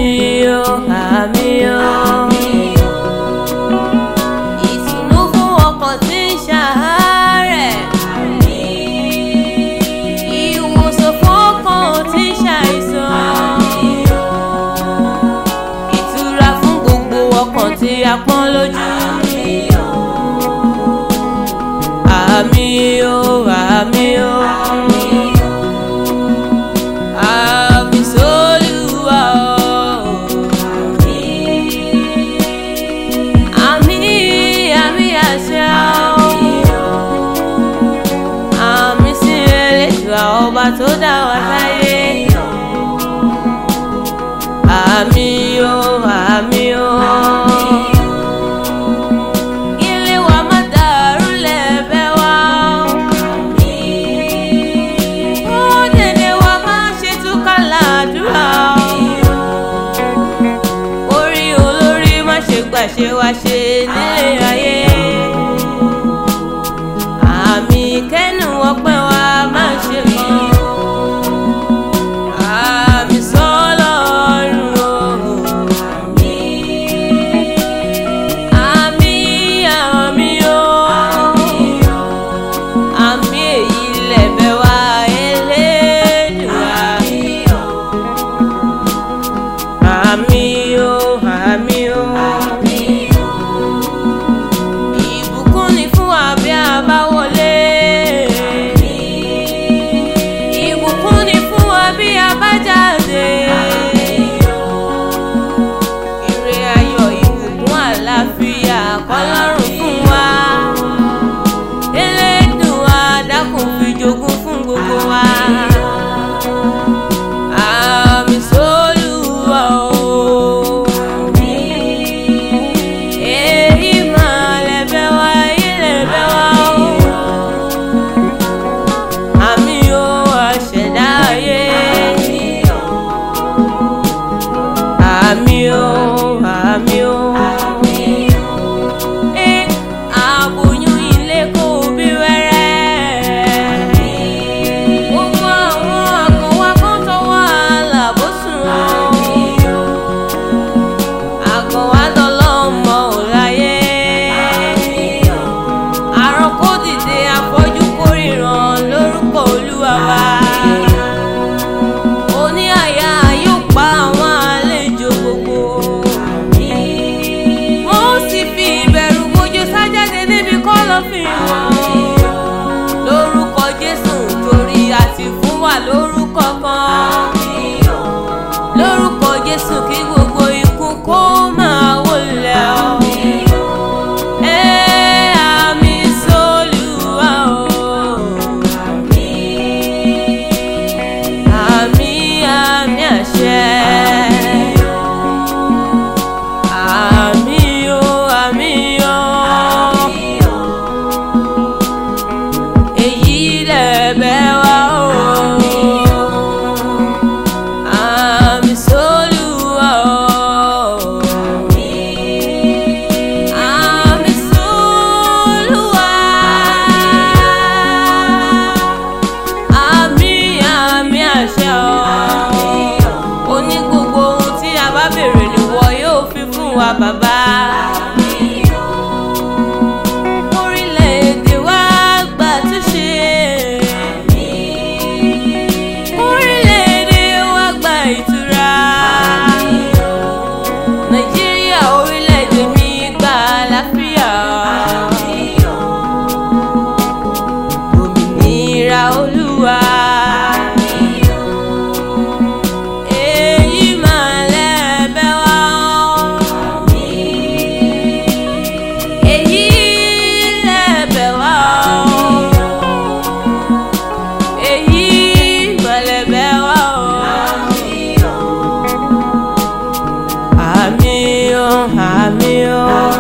àmín o, àmín o. Ìtùnú fún ọkàn tí ń ṣàárẹ̀. Ìwòsàn fún ọkàn tí ń ṣàìsàn. Ìtura fún gbogbo ọkàn tí a pọ́n lójú. Àmín o, àmín o. Àmín s'Olúwa o. Àmín, àmín àṣẹ o. Àmín sí Elédùà ọba tó dá wa sáyé. Àmín o, àmín o. Ṣe wá ṣe nílé ayé. Àmín kẹ́nu ọpẹ́ wa máa ṣe kan. Àmín s'Ọlọ́run o. Àmín, àmín o. Àmín èyí lẹ̀bẹ̀ wa Elédùà. Àmín o, àmín o. Ọlọ́run fún wa, Elédùà dákun fi jogún fún gbogbo wa. Àmín s'Olúwa o. Èyí máa lẹ̀bẹ̀ wa, èyí lẹ̀bẹ̀ wa o. Àmín o, aṣẹ̀dá ayé. Àmín o, àmín o. Lórúkọ Jésù torí a ti fún wa lórúkọ kan. Lórúkọ Jésù kí gbogbo ikú kó máa wólẹ̀ o. Àmín s'Olúwa o. Àmín, àmín àṣẹ. Àmín o, àmín o. Èyí lẹ̀bẹ̀ wa o. Àmín s'Olúwa o. Àmín s'Olúwa. Àmín, àmín àṣẹ o. Ó ní gbogbo ohun tí a bá béèrè nìwọ yóò fi fún wa bàbá. Olúwa, èyí máa lẹ̀bẹ̀ wa o. Èyí lẹ̀bẹ̀ wa o. Èyí máa lẹ̀bẹ̀ wa o. Àmín o, àmín o.